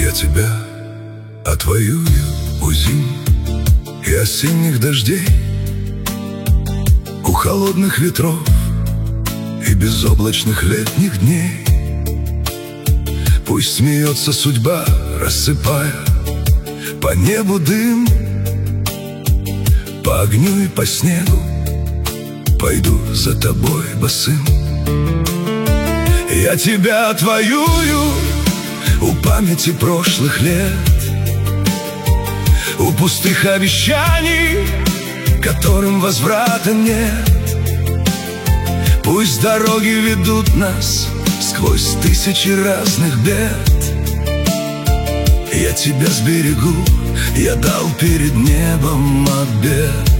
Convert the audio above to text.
Я тебя отвоюю у зим и осенних дождей, у холодных ветров и безоблачных летних дней. Пусть смеется судьба, рассыпая по небу дым, по огню и по снегу пойду за тобой босым. Я тебя отвоюю у памяти прошлых лет, у пустых обещаний, которым возврата нет. Пусть дороги ведут нас сквозь тысячи разных бед. Я тебя сберегу, я дал перед небом обет.